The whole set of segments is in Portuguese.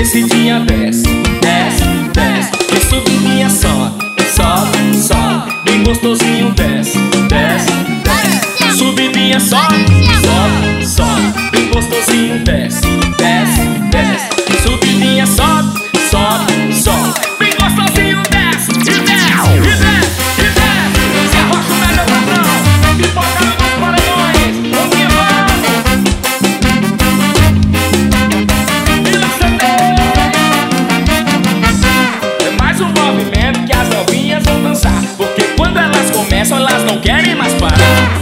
descidinha desce, desce, desce. E subidinha sobe, sobe, sobe. Bem gostosinho desce, desce, desce. Subidinha sobe, sobe, sobe. Bem gostosinho desce, desce, desce. Subidinha sobe, sobe, sobe. Bem gostosinho desce, e desce, e desce, e desce. Se arrocha o melhor patrão, pipoca nos paredões. Vamos que vamos. E lá é mais um movimento que as novinhas vão dançar, porque quando elas começam, elas não querem mais parar.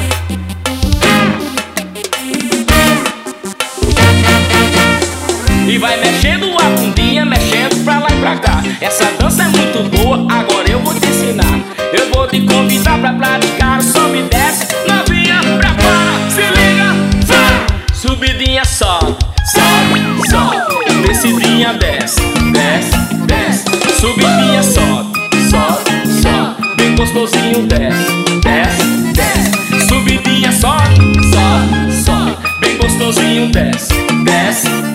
E vai mexendo a bundinha, mexendo pra lá e pra cá. Essa dança é muito boa, agora eu vou te ensinar. Eu vou te convidar pra praticar o sobe e desce. Novinha, prepara, se liga, vai. Subidinha sobe, sobe, sobe. Descidinha desce, desce, desce. Subidinha sobe, sobe, sobe. Bem gostosinho desce, desce, desce. Subidinha sobe, sobe, sobe. Bem gostosinho desce, desce.